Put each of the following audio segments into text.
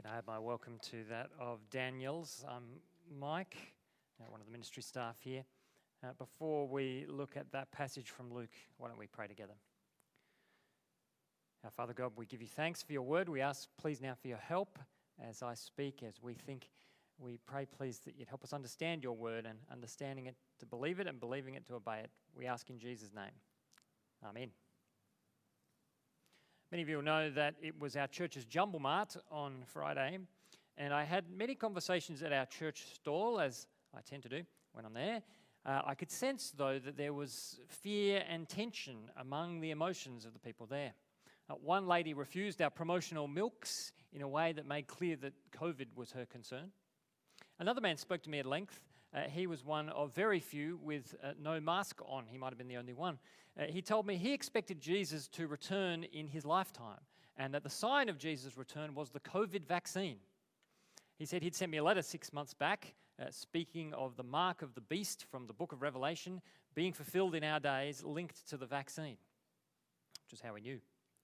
Can I add my welcome to that of Daniel's? I'm Mike, one of the ministry staff here. Before we look at that passage from Luke, why don't we pray together? Our Father God, we give you thanks for your word. We ask, please, now for your help as I speak, as we think. We pray, please, that you'd help us understand your word and understanding it to believe it and believing it to obey it. We ask in Jesus' name. Amen. Many of you will know that it was our church's Jumble Mart on Friday, and I had many conversations at our church stall, as I tend to do when I'm there. I could sense, though, that there was fear and tension among the emotions of the people there. One lady refused our promotional milks in a way that made clear that COVID was her concern. Another man spoke to me at length. He was one of very few with no mask on. He might have been the only one. He told me he expected Jesus to return in his lifetime and that the sign of Jesus' return was the COVID vaccine. He said he'd sent me a letter 6 months back speaking of the mark of the beast from the book of Revelation being fulfilled in our days linked to the vaccine, which is how we knew.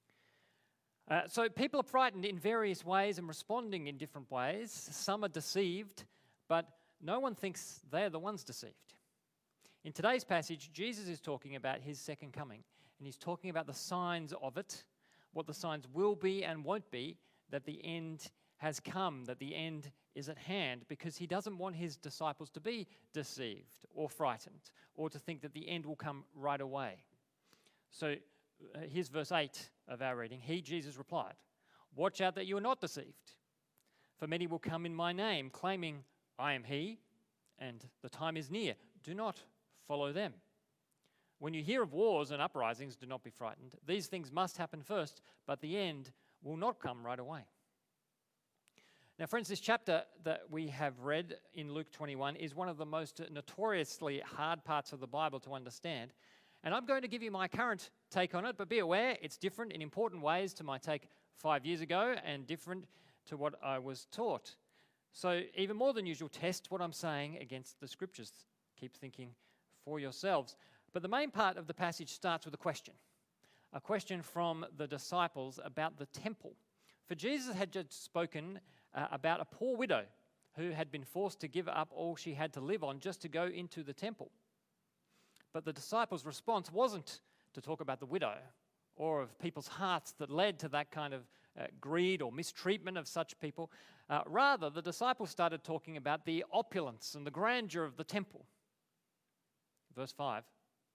So people are frightened in various ways and responding in different ways. Some are deceived, but no one thinks they're the ones deceived. In today's passage, Jesus is talking about his second coming, and he's talking about the signs of it, what the signs will be and won't be, that the end has come, that the end is at hand, because he doesn't want his disciples to be deceived or frightened or to think that the end will come right away. So here's verse 8 of our reading. He, Jesus, replied, "Watch out that you are not deceived, for many will come in my name, claiming, 'I am he,' and the time is near. Do not follow them. When you hear of wars and uprisings, do not be frightened. These things must happen first, but the end will not come right away." Now, friends, this chapter that we have read in Luke 21 is one of the most notoriously hard parts of the Bible to understand. And I'm going to give you my current take on it, but be aware it's different in important ways to my take 5 years ago and different to what I was taught. So even more than usual, test what I'm saying against the scriptures. Keep thinking for yourselves. But the main part of the passage starts with a question from the disciples about the temple. For Jesus had just spoken about a poor widow who had been forced to give up all she had to live on just to go into the temple. But the disciples' response wasn't to talk about the widow or of people's hearts that led to that kind of greed or mistreatment of such people. Rather, the disciples started talking about the opulence and the grandeur of the temple. Verse 5,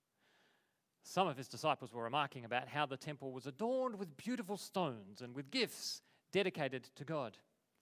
some of his disciples were remarking about how the temple was adorned with beautiful stones and with gifts dedicated to God.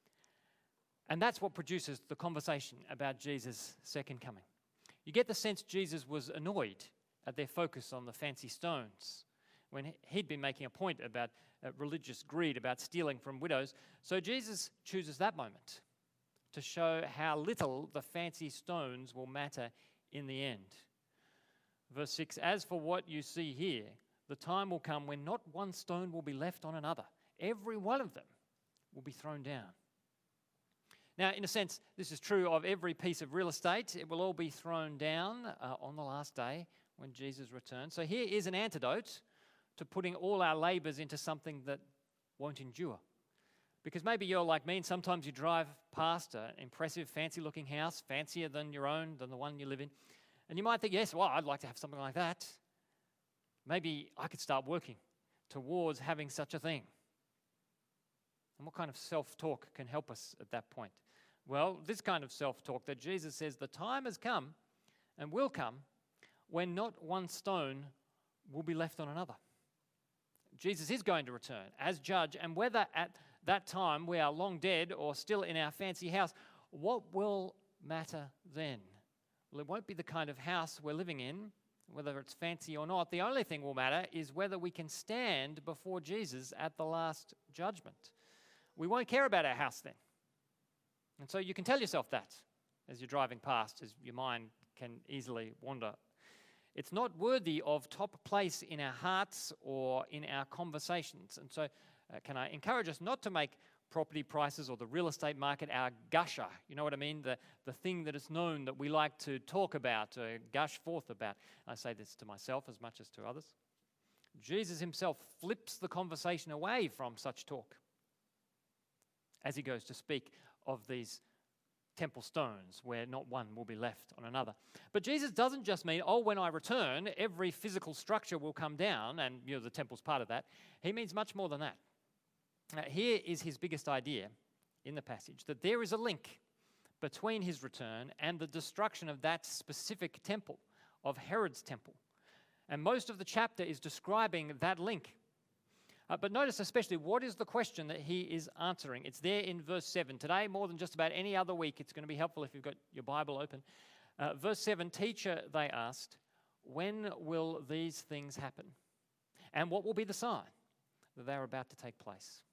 And that's what produces the conversation about Jesus' second coming. You get the sense Jesus was annoyed at their focus on the fancy stones when he'd been making a point about religious greed, about stealing from widows. So Jesus chooses that moment to show how little the fancy stones will matter in the end. Verse 6, as for what you see here, the time will come when not one stone will be left on another. Every one of them will be thrown down. Now, in a sense, this is true of every piece of real estate. It will all be thrown down on the last day when Jesus returns. So here is an antidote to putting all our labours into something that won't endure. Because maybe you're like me and sometimes you drive past an impressive, fancy-looking house, fancier than your own, than the one you live in. And you might think, yes, well, I'd like to have something like that. Maybe I could start working towards having such a thing. And what kind of self-talk can help us at that point? Well, this kind of self-talk that Jesus says the time has come and will come when not one stone will be left on another. Jesus is going to return as judge, and whether at that time we are long dead or still in our fancy house, what will matter then? Well, it won't be the kind of house we're living in, whether it's fancy or not. The only thing will matter is whether we can stand before Jesus at the last judgment. We won't care about our house then. And so you can tell yourself that as you're driving past, as your mind can easily wander. It's not worthy of top place in our hearts or in our conversations. And so can I encourage us not to make property prices or the real estate market our gusher? You know what I mean? The thing that is known that we like to talk about, gush forth about. I say this to myself as much as to others. Jesus himself flips the conversation away from such talk. as he goes to speak of these temple stones where not one will be left on another. But Jesus doesn't just mean, oh, when I return, every physical structure will come down and the temple's part of that. He means much more than that. Here is his biggest idea in the passage, that there is a link between his return and the destruction of that specific temple, of Herod's temple. And most of the chapter is describing that link. But notice especially, what is the question that he is answering? It's there in verse 7. Today, more than just about any other week, it's going to be helpful if you've got your Bible open. Verse 7, "Teacher," they asked, "when will these things happen? And what will be the sign that they are about to take place?"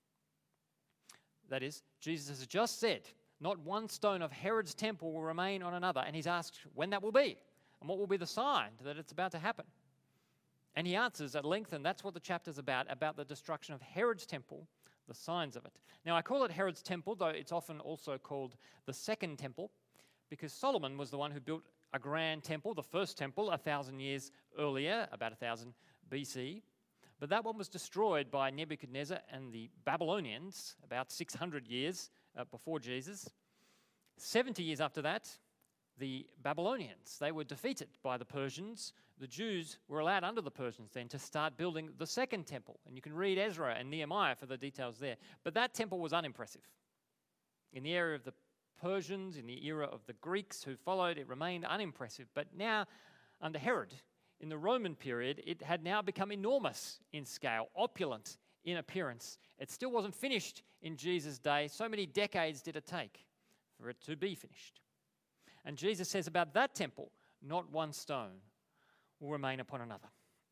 That is, Jesus has just said, not one stone of Herod's temple will remain on another. And he's asked when that will be and what will be the sign that it's about to happen. And he answers at length, and that's what the chapter's about the destruction of Herod's temple, the signs of it. Now, I call it Herod's temple, though it's often also called the Second Temple, because Solomon was the one who built a grand temple, the first temple, 1,000 years earlier, about 1,000 BC. But that one was destroyed by Nebuchadnezzar and the Babylonians about 600 years before Jesus. 70 years after that, the Babylonians, they were defeated by the Persians. The Jews were allowed under the Persians then to start building the Second Temple. And you can read Ezra and Nehemiah for the details there. But that temple was unimpressive. In the era of the Persians, in the era of the Greeks who followed, it remained unimpressive. But now, under Herod, in the Roman period, it had now become enormous in scale, opulent in appearance. It still wasn't finished in Jesus' day. So many decades did it take for it to be finished. And Jesus says about that temple, not one stone will remain upon another.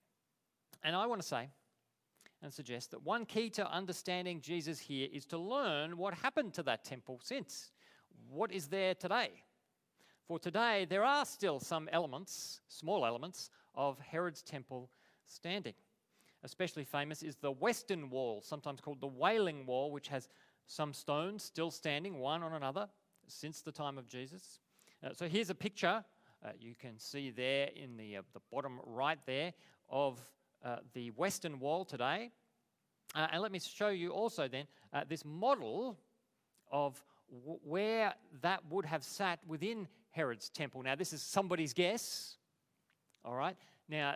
And I want to say and suggest that one key to understanding Jesus here is to learn what happened to that temple since. What is there today? For today, there are still some elements, small elements, of Herod's temple standing. Especially famous is the Western Wall, sometimes called the Wailing Wall, which has some stones still standing one on another since the time of Jesus. So here's a picture you can see there in the bottom right there of the Western Wall today. And let me show you also then this model of where that would have sat within Herod's temple. Now, this is somebody's guess, all right? Now,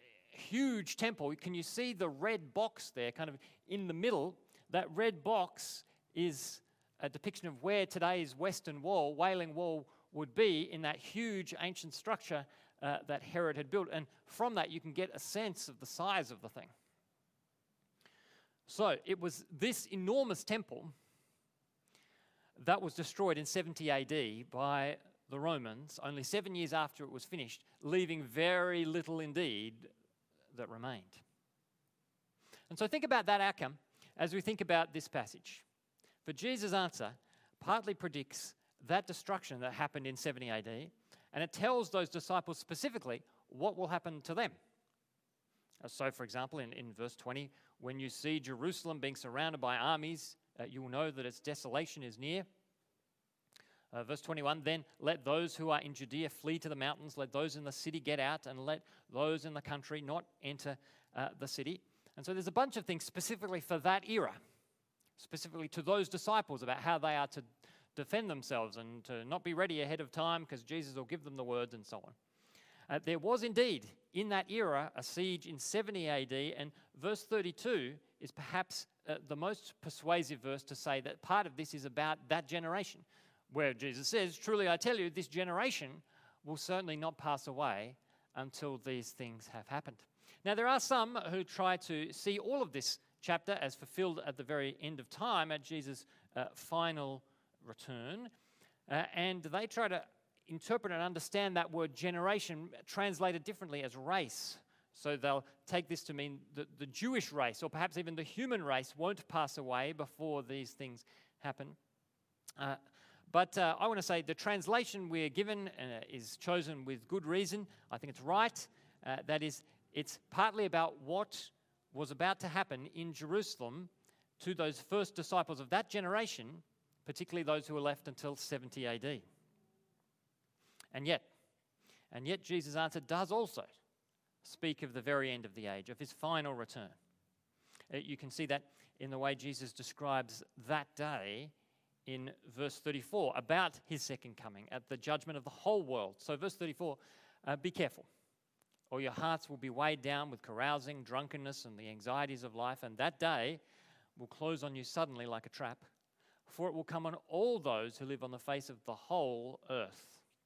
huge temple. Can you see the red box there, kind of in the middle? That red box is a depiction of where today's Western Wall, Wailing Wall, would be in that huge ancient structure that Herod had built. And from that, you can get a sense of the size of the thing. So it was this enormous temple that was destroyed in 70 AD by the Romans, only 7 years after it was finished, leaving very little indeed that remained. And so think about that outcome as we think about this passage. For Jesus' answer partly predicts that destruction that happened in 70 AD, and it tells those disciples specifically what will happen to them. So, for example, in verse 20, when you see Jerusalem being surrounded by armies, you will know that its desolation is near. Verse 21, then let those who are in Judea flee to the mountains, let those in the city get out, and let those in the country not enter the city. And so there's a bunch of things specifically for that era, specifically to those disciples about how they are to defend themselves and to not be ready ahead of time because Jesus will give them the words and so on. There was indeed in that era a siege in 70 AD, and verse 32 is perhaps the most persuasive verse to say that part of this is about that generation, where Jesus says, truly I tell you, this generation will certainly not pass away until these things have happened. Now, there are some who try to see all of this chapter as fulfilled at the very end of time, at Jesus' final return, and they try to interpret and understand that word generation translated differently as race. So they'll take this to mean that the Jewish race, or perhaps even the human race, won't pass away before these things happen. But I want to say the translation we're given is chosen with good reason. I think it's right. That is, it's partly about what was about to happen in Jerusalem to those first disciples of that generation, particularly those who were left until 70 AD. And yet Jesus' answer does also speak of the very end of the age, of his final return. You can see that in the way Jesus describes that day in verse 34 about his second coming at the judgment of the whole world. So verse 34, be careful, or your hearts will be weighed down with carousing, drunkenness, and the anxieties of life, and that day will close on you suddenly like a trap, for it will come on all those who live on the face of the whole earth.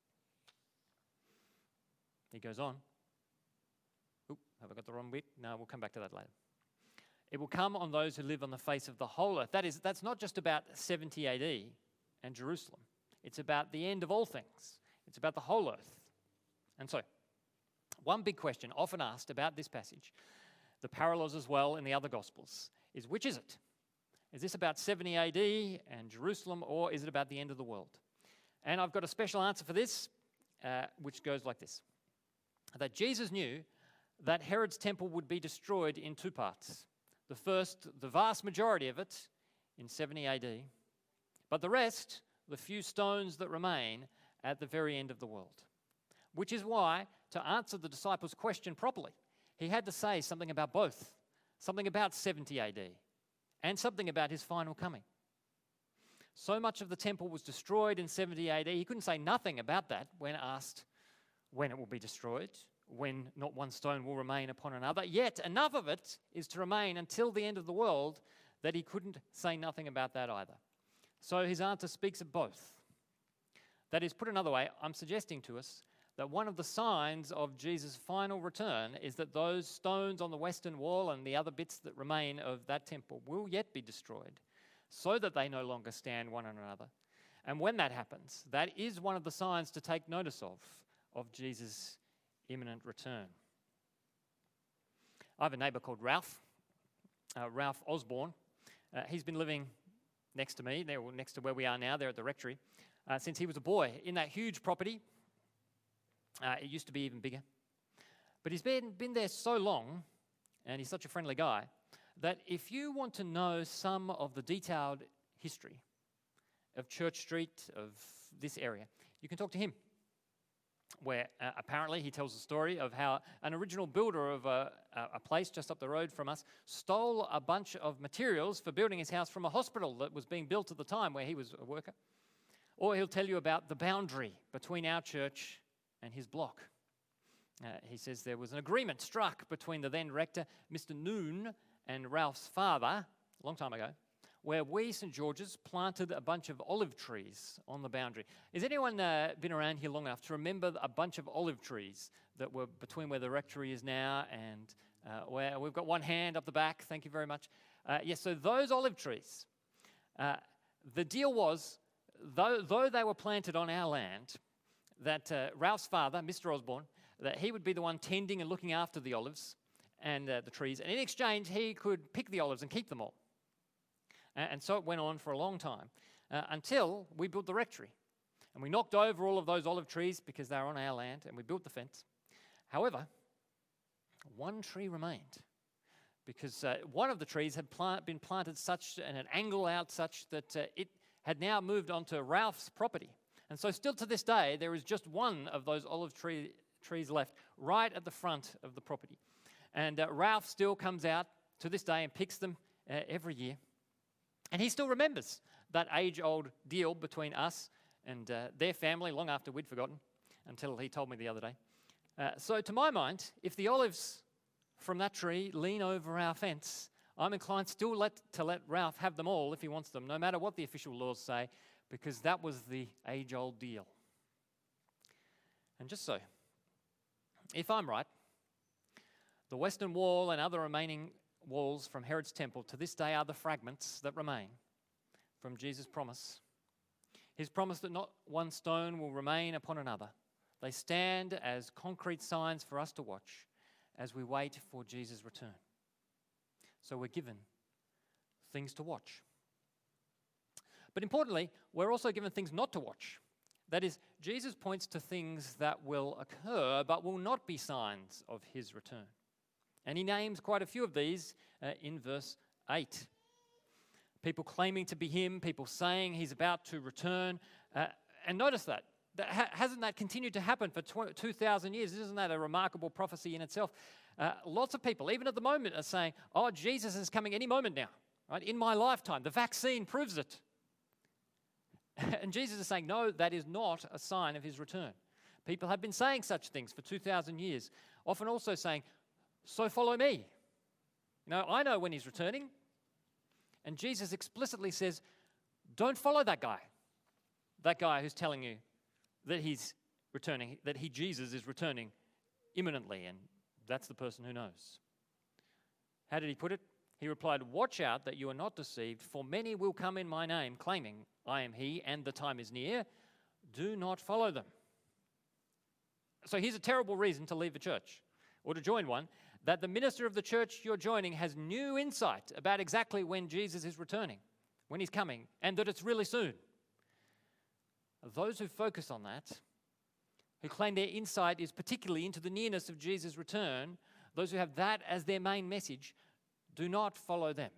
He goes on. Oop, have I got the wrong bit? No, we'll come back to that later. It will come on those who live on the face of the whole earth. That's not just about 70 AD and Jerusalem. It's about the end of all things. It's about the whole earth. And so, one big question often asked about this passage, the parallels as well in the other Gospels, is which is it? Is this about 70 AD and Jerusalem, or is it about the end of the world? And I've got a special answer for this, which goes like this. That Jesus knew that Herod's temple would be destroyed in two parts. The first, the vast majority of it, in 70 AD, but the rest, the few stones that remain, at the very end of the world. Which is why, to answer the disciples' question properly, he had to say something about both, something about 70 AD, and something about his final coming. So much of the temple was destroyed in 70 AD, he couldn't say nothing about that when asked when it will be destroyed, when not one stone will remain upon another. Yet enough of it is to remain until the end of the world that he couldn't say nothing about that either. So his answer speaks of both. That is, put another way, I'm suggesting to us that one of the signs of Jesus' final return is that those stones on the western wall and the other bits that remain of that temple will yet be destroyed so that they no longer stand one on another. And when that happens, that is one of the signs to take notice of Jesus' imminent return. I have a neighbour called Ralph Osborne. He's been living next to me, next to where we are now, there at the rectory, since he was a boy in that huge property. It used to be even bigger. But he's been there so long, and he's such a friendly guy, that if you want to know some of the detailed history of Church Street, of this area, you can talk to him. Where apparently he tells the story of how an original builder of a place just up the road from us stole a bunch of materials for building his house from a hospital that was being built at the time where he was a worker. Or he'll tell you about the boundary between our church and his block. He says there was an agreement struck between the then rector, Mr. Noon, and Ralph's father, a long time ago, where we, St. George's, planted a bunch of olive trees on the boundary. Has anyone been around here long enough to remember a bunch of olive trees that were between where the rectory is now and where we've got one hand up the back? Thank you very much. Yes, so those olive trees, the deal was, though they were planted on our land, that Ralph's father, Mr. Osborne, that he would be the one tending and looking after the olives and the trees, and in exchange he could pick the olives and keep them all. And so it went on for a long time until we built the rectory. And we knocked over all of those olive trees because they were on our land, and we built the fence. However, one tree remained because one of the trees had been planted such at an angle out such that it had now moved onto Ralph's property. And so still to this day, there is just one of those olive trees left right at the front of the property. And Ralph still comes out to this day and picks them every year. And he still remembers that age-old deal between us and their family long after we'd forgotten, until he told me the other day. So to my mind, if the olives from that tree lean over our fence, I'm inclined still to let Ralph have them all if he wants them, no matter what the official laws say, because that was the age-old deal. And just so, if I'm right, the Western Wall and other remaining walls from Herod's temple to this day are the fragments that remain from Jesus' promise. His promise that not one stone will remain upon another. They stand as concrete signs for us to watch as we wait for Jesus' return. So we're given things to watch. But importantly, we're also given things not to watch. That is, Jesus points to things that will occur but will not be signs of his return. And he names quite a few of these in verse 8. People claiming to be him, people saying he's about to return. And notice that. Hasn't that continued to happen for 2,000 years? Isn't that a remarkable prophecy in itself? Lots of people, even at the moment, are saying, oh, Jesus is coming any moment now, right? In my lifetime. The vaccine proves it. And Jesus is saying, no, that is not a sign of his return. People have been saying such things for 2,000 years, often also saying, so follow me. I know when he's returning. And Jesus explicitly says, don't follow that guy who's telling you that he's returning, that Jesus is returning imminently, and that's the person who knows. How did he put it? He replied, watch out that you are not deceived, for many will come in my name, claiming, I am he, and the time is near. Do not follow them. So here's a terrible reason to leave a church, or to join one, that the minister of the church you're joining has new insight about exactly when Jesus is returning, when he's coming, and that it's really soon. Those who focus on that, who claim their insight is particularly into the nearness of Jesus' return, those who have that as their main message, do not follow them.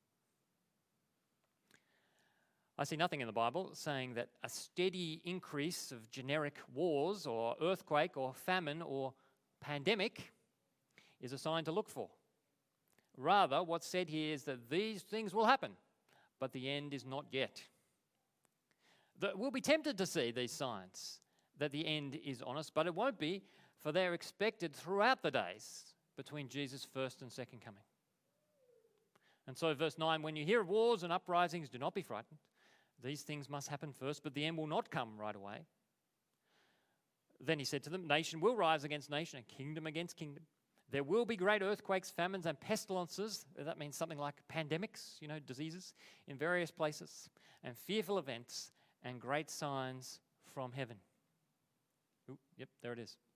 I see nothing in the Bible saying that a steady increase of generic wars or earthquake or famine or pandemic is a sign to look for. Rather, what's said here is that these things will happen, but the end is not yet. We'll be tempted to see these signs that the end is on us, but it won't be, for they're expected throughout the days between Jesus' first and second coming. And so verse 9, when you hear of wars and uprisings, do not be frightened. These things must happen first, but the end will not come right away. Then he said to them, nation will rise against nation and kingdom against kingdom. There will be great earthquakes, famines, and pestilences. That means something like pandemics, diseases in various places, and fearful events and great signs from heaven. Ooh, yep, there it is.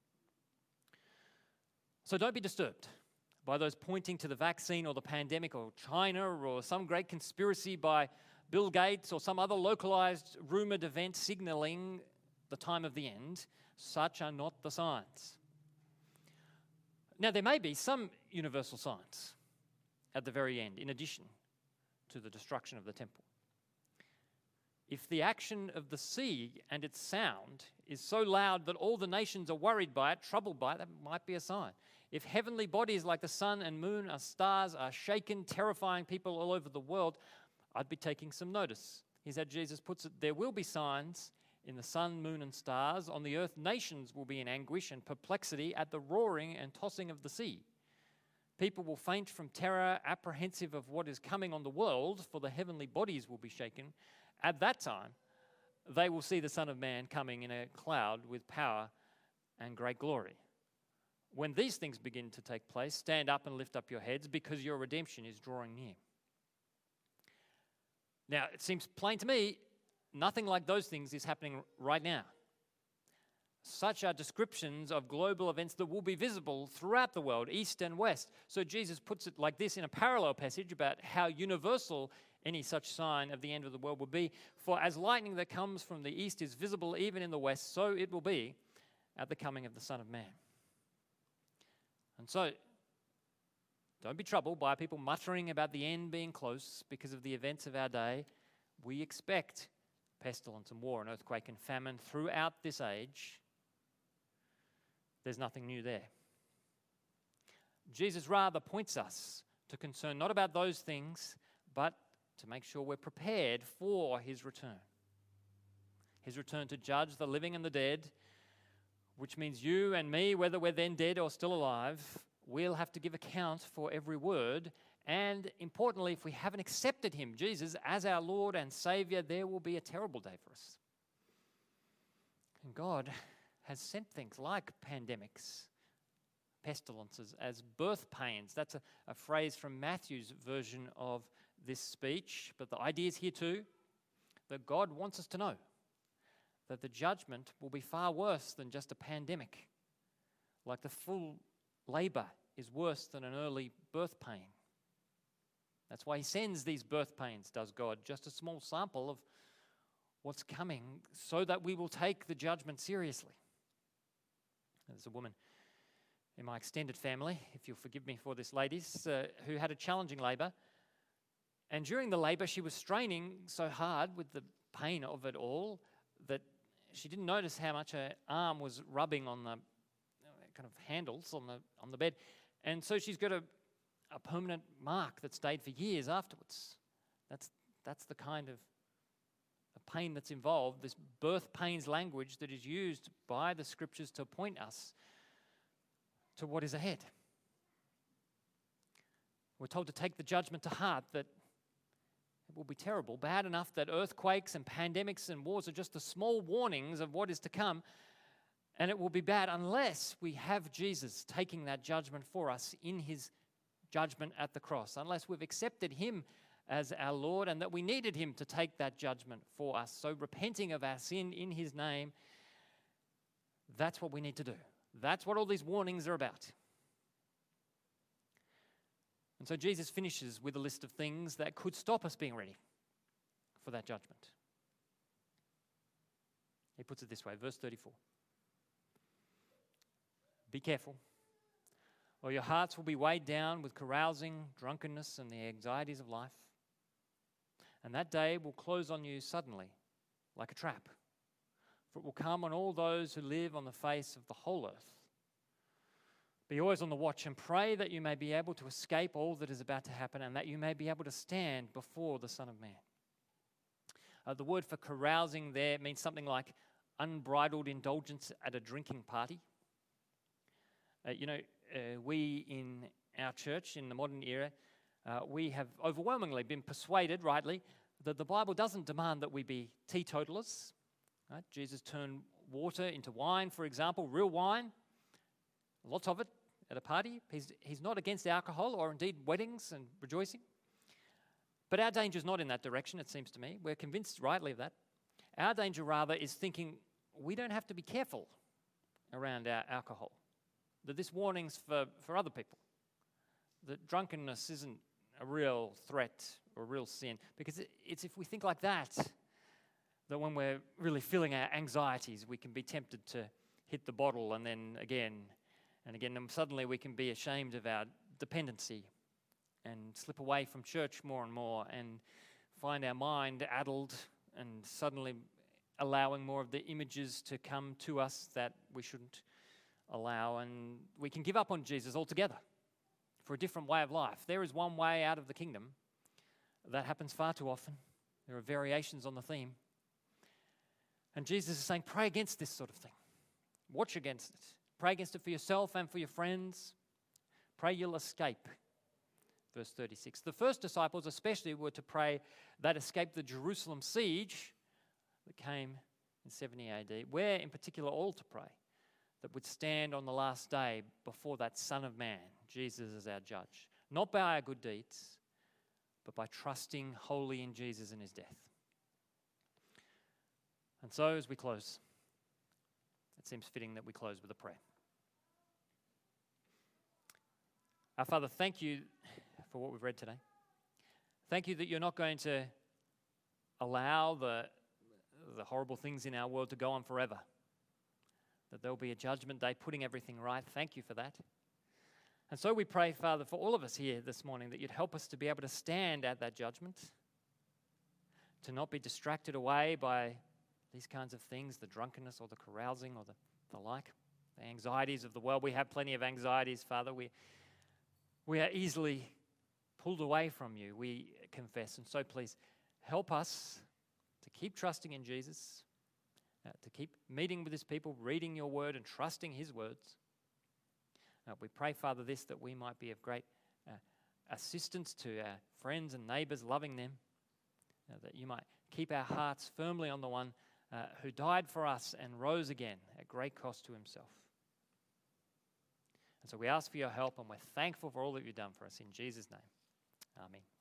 So don't be disturbed by those pointing to the vaccine or the pandemic or China or some great conspiracy by Bill Gates or some other localized rumored event signaling the time of the end. Such are not the signs. Now, there may be some universal signs at the very end, in addition to the destruction of the temple. If the action of the sea and its sound is so loud that all the nations are worried by it, troubled by it, that might be a sign. If heavenly bodies like the sun and moon or stars are shaken, terrifying people all over the world, I'd be taking some notice. Here's how Jesus puts it, there will be signs in the sun, moon, and stars. On the earth, nations will be in anguish and perplexity at the roaring and tossing of the sea. People will faint from terror, apprehensive of what is coming on the world, for the heavenly bodies will be shaken. At that time, they will see the Son of Man coming in a cloud with power and great glory. When these things begin to take place, stand up and lift up your heads, because your redemption is drawing near. Now, it seems plain to me, nothing like those things is happening right now. Such are descriptions of global events that will be visible throughout the world, east and west. So Jesus puts it like this in a parallel passage about how universal any such sign of the end of the world will be. For as lightning that comes from the east is visible even in the west, so it will be at the coming of the Son of Man. And so, don't be troubled by people muttering about the end being close because of the events of our day. We expect pestilence and war and earthquake and famine throughout this age. There's nothing new there. Jesus rather points us to concern not about those things, but to make sure we're prepared for his return. His return to judge the living and the dead, which means you and me, whether we're then dead or still alive, we'll have to give account for every word. And importantly, if we haven't accepted him, Jesus, as our Lord and Savior, there will be a terrible day for us. And God has sent things like pandemics, pestilences, as birth pains. That's a phrase from Matthew's version of this speech. But the idea is here too, that God wants us to know that the judgment will be far worse than just a pandemic. Like the full labor is worse than an early birth pain. That's why he sends these birth pains, does God, just a small sample of what's coming so that we will take the judgment seriously. There's a woman in my extended family, if you'll forgive me for this, ladies, who had a challenging labor. And during the labor, she was straining so hard with the pain of it all that she didn't notice how much her arm was rubbing on the kind of handles on the bed. And so she's got a permanent mark that stayed for years afterwards. That's the kind of pain that's involved, this birth pains language that is used by the Scriptures to point us to what is ahead. We're told to take the judgment to heart, that it will be terrible, bad enough that earthquakes and pandemics and wars are just the small warnings of what is to come, and it will be bad unless we have Jesus taking that judgment for us in his judgment at the cross, unless we've accepted him as our Lord and that we needed him to take that judgment for us. So repenting of our sin in his name, that's what we need to do. That's what all these warnings are about. And so Jesus finishes with a list of things that could stop us being ready for that judgment. He puts it this way, verse 34. Be careful, or your hearts will be weighed down with carousing, drunkenness, and the anxieties of life. And that day will close on you suddenly, like a trap. For it will come on all those who live on the face of the whole earth. Be always on the watch and pray that you may be able to escape all that is about to happen and that you may be able to stand before the Son of Man. The word for carousing there means something like unbridled indulgence at a drinking party. We in our church in the modern era, we have overwhelmingly been persuaded, rightly, that the Bible doesn't demand that we be teetotalers. Right? Jesus turned water into wine, for example, real wine, lots of it at a party. He's not against alcohol or indeed weddings and rejoicing. But our danger is not in that direction, it seems to me. We're convinced rightly of that. Our danger rather is thinking we don't have to be careful around our alcohol. That this warning's for other people. That drunkenness isn't a real threat or a real sin. Because it's if we think like that when we're really feeling our anxieties, we can be tempted to hit the bottle and then again and again. And suddenly we can be ashamed of our dependency and slip away from church more and more and find our mind addled and suddenly allowing more of the images to come to us that we shouldn't allow, and we can give up on Jesus altogether for a different way of life. There is one way out of the kingdom. That happens far too often. There are variations on the theme. And Jesus is saying, pray against this sort of thing. Watch against it. Pray against it for yourself and for your friends. Pray you'll escape. Verse 36. The first disciples especially were to pray that escape the Jerusalem siege that came in 70 AD. Where in particular all to pray? That would stand on the last day before that Son of Man, Jesus as our judge. Not by our good deeds, but by trusting wholly in Jesus and his death. And so as we close, it seems fitting that we close with a prayer. Our Father, thank you for what we've read today. Thank you that you're not going to allow the horrible things in our world to go on forever. That there'll be a judgment day putting everything right. Thank you for that. And so we pray, Father, for all of us here this morning, that you'd help us to be able to stand at that judgment, to not be distracted away by these kinds of things, the drunkenness or the carousing or the like, the anxieties of the world. We have plenty of anxieties, Father. We are easily pulled away from you, we confess. And so please help us to keep trusting in Jesus, to keep meeting with his people, reading your word and trusting his words. We pray, Father, that we might be of great assistance to our friends and neighbours, loving them, that you might keep our hearts firmly on the one who died for us and rose again at great cost to himself. And so we ask for your help, and we're thankful for all that you've done for us. In Jesus' name, amen.